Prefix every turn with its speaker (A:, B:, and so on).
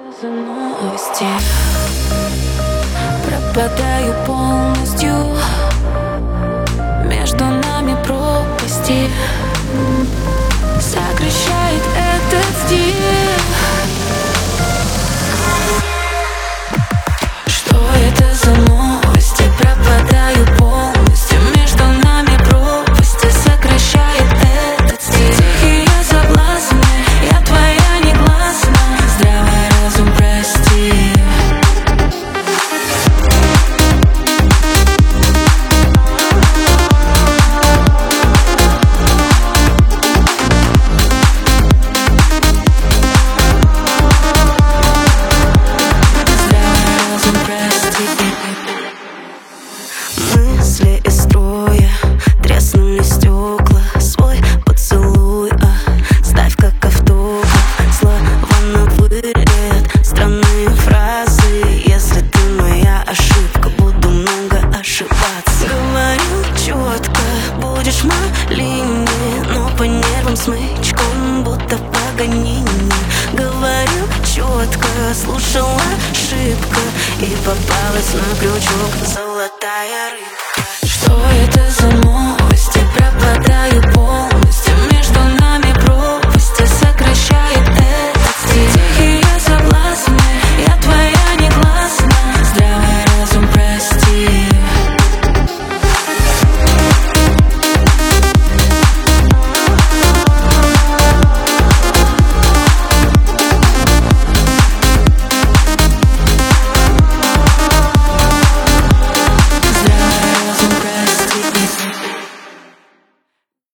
A: За новости пропадаю полностью, между нами пропасти сокращает этот стиль. Что это за новости? Пропадаю полностью, между нами пропасти сокращает этот стиль. Тихие соблазны, я твоя негласна, здравый разум прости.
B: Мысли из строя, треснули стекла, свой поцелуй, ставь как автограф. Слова на вылет, странные фразы. Если ты моя ошибка, буду много ошибаться. Говорю четко, будешь малине, но по нервам смычком, будто Паганини. Говорю четко, слушала ошибка и попалась на крючок золотая рыбка.